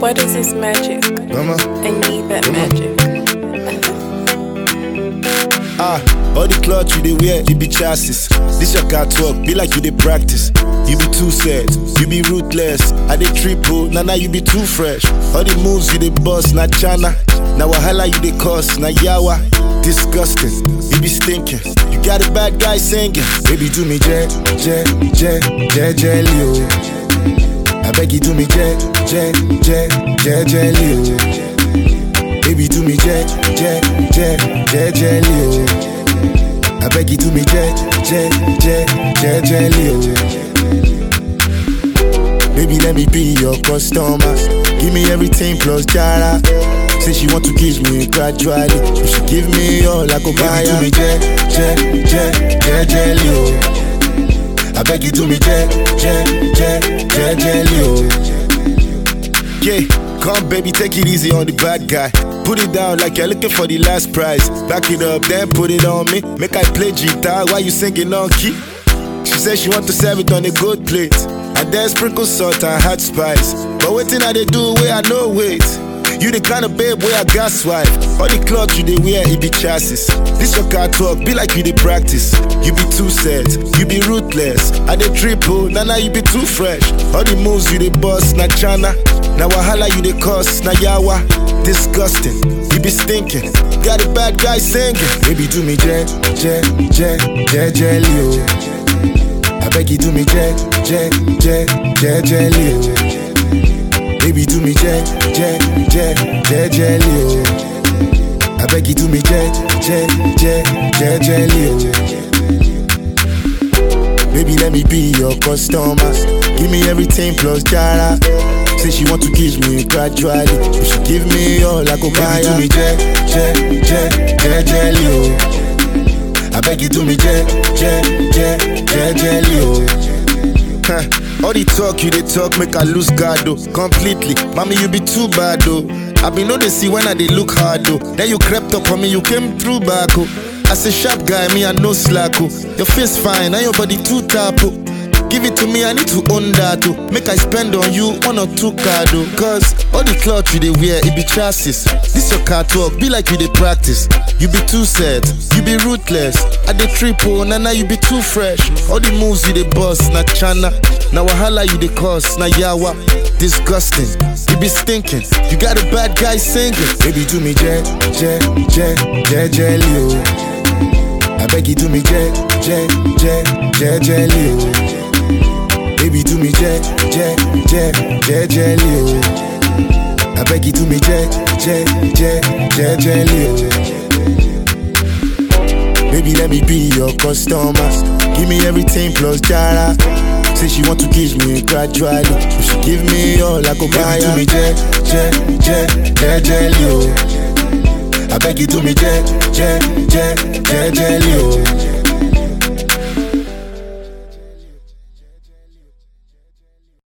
What is this magic? Mama. I need that magic. All the clothes you dey wear, you be chassis. This your car talk, be like you dey practice. You be too sad, you be ruthless. I dey triple, now you be too fresh. All the moves you dey bust, na chana. Now wahala you dey cause, na yawa. Disgusting, you be stinking. You got a bad guy singing. Baby do me jelly, oh. I beg you do me jelly, oh. Baby do me jelly, oh. I beg you do me jelly, oh. Baby let me be your customer. Give me everything plus jara. Say she want to kiss me gradually. You should give me all I go buy. Baby do me jelly, oh. I beg you do me jelly, oh. Yeah, come baby, take it easy on the bad guy. Put it down like you're looking for the last prize. Back it up, then put it on me. Make I play guitar while you singing on key. She said she want to serve it on a good plate, and then sprinkle salt and hot spice. But waiting how they do where I know wait. You the kind of babe where I got swipe. All the clothes you dey wear, it be chassis. This your car talk, be like you dey practice. You be too sad, you be ruthless. I dey triple, now you be too fresh. All the moves you dey bust, na chana. Now wahala you dey cause, na yawa. Disgusting, you be stinking. Got a bad guy singing. Baby do me jelly, oh. I beg you do me jelly, oh. Baby do me jelly, oh. I beg you do me jelly, oh. Baby let me be your customer. Give me everything plus jara. Say she want to kiss me gradually. You should give me all I go buy. Baby do me jelly, oh. I beg you do me jelly, oh. All the talk you dey talk make I lose guard though. Completely, mommy you be too bad though. I be know they see when I dey look hard though. Then you crept up on me, you came through back oh. As a sharp guy, me I no slack oh. Your face fine, and your body too tap oh. Give it to me, I need to own that oh. Make I spend on you 1 or 2 card oh. Cause all the clothes you dey wear, it be chassis. This your car talk, be like you dey practice. You be too sad, you be ruthless. I dey triple, now you be too fresh. All the moves you dey bust, na chana. Now wahala you dey cause, na yawa. Disgusting, you be stinking. You got a bad guy singing. Baby do me jelly, oh. I beg you do me jelly, oh. Baby do me jelly, oh. I beg you do me jelly, oh. Baby let me be your customer. Give me everything plus jara. Say she want to kiss me gradually. You should give me all I go buy. Baby do me jelly, oh. I beg you do me jelly, oh.